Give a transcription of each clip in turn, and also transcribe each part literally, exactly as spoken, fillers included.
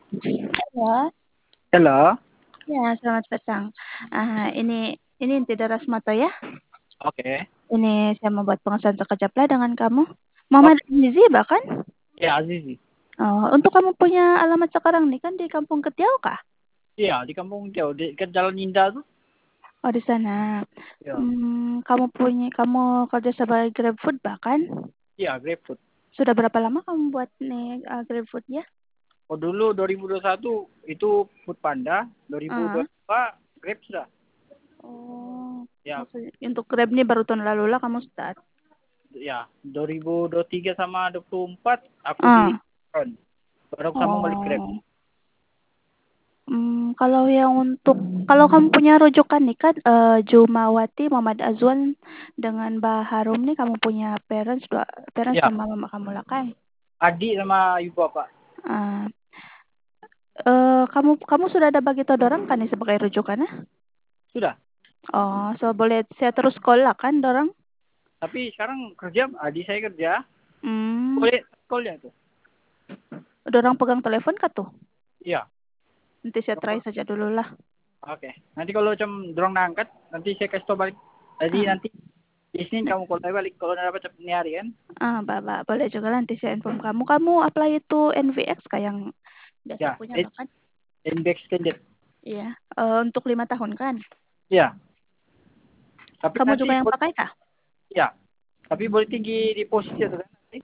Ya, Halo, ya, selamat petang. Ah, ini ini Inti Darasmato ya. oke. Ini saya membuat pengesahan sekejap lah dengan kamu. Oh, Muhammad Azizi bahkan. ya Azizi. Oh, untuk kamu punya alamat sekarang nih kan di Kampung Ketiau kah? Iya, di kampung jauh, di ke Jalan Indah tuh. Oh, di sana. Iya, Hmm, kamu punya kamu kerja sebagai GrabFood bahkan. iya, GrabFood. Sudah berapa lama kamu buat nih uh, GrabFood ya? Oh, dulu dua ribu dua puluh satu itu Food Panda, Ah. dua ribu dua puluh dua Grab sudah. Oh, Ya, maksudnya untuk Grab nih baru tahun lalu lah kamu start. ya, dua ribu dua puluh tiga sama dua puluh empat aku di Ah. Ron. Baru aku sambung balik Grab. Oh. Hmm, kalau yang untuk kalau kamu punya rujukan nih kan eh, Jumawati Muhammad Azwan dengan Mbak Harum nih kamu punya parents dua parents Ya, sama mama kamu lah kan. adik sama ibu bapak. Ah, eh, kamu kamu sudah ada bagi dorang kan nih sebagai rujukannya? Sudah. Oh, so boleh saya terus call lah kan dorang? Tapi sekarang kerja, adik saya kerja. Hmm, Boleh call ya tuh. dorang pegang telepon kah tuh? Iya. Nanti saya try saja dulu lah. Oke. Nanti kalau macam dorong angkat, nanti saya kasih tau balik. Jadi Ah, nanti di sini kamu call saya balik kalau udah dapat ini hari kan? ah, Bapak, boleh juga lah nanti saya inform kamu. Kamu apply itu N V X kayak yang biasa Ya, punya it's bahkan? in back extended. Iya, eh, untuk lima tahun kan? Ya, tapi Kamu nanti juga yang boleh, pakai kah? ya, tapi boleh tinggi deposit ya tuh kan nanti?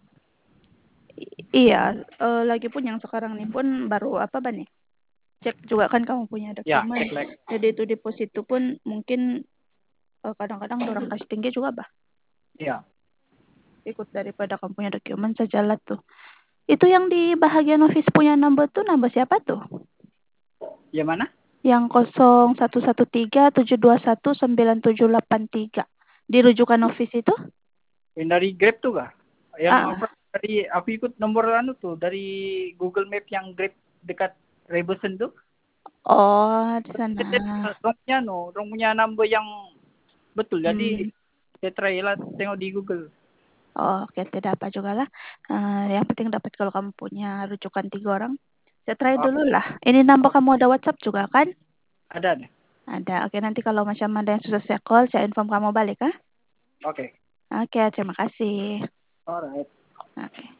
I- iya, eh, lagi pun yang sekarang nih pun baru apa ban nih? Cek juga kan kamu punya Ya, dokumen. like, Jadi itu deposito pun mungkin eh, kadang-kadang orang kasih tinggi juga bah. ya, Ikut daripada kamu punya dokumen sajalah tuh. Itu yang di bahagian office punya number tuh number siapa tuh? yang mana? Yang nol satu satu tiga tujuh dua satu sembilan tujuh delapan tiga. Di rujukan office itu? Yang dari Grab tuh kah? Yang apa? Ah, Dari aku ikut nomor anu tuh dari Google Map yang Grab dekat Rebesen tuh. oh, di sana. Orang punya no, orang punya number yang betul. Jadi Hmm. saya try lah tengok di Google. Oh, oke, tidak apa juga lah. Eh, yang penting dapat kalau kamu punya rujukan tiga orang. Saya try Oh, dulu lah. Ini nambah oh, kamu ada WhatsApp juga kan? ada ada. Ada. Oke, nanti kalau macam ada yang susah saya call, saya inform kamu balik ah. Oke. Oke, terima kasih. Alright. Oke.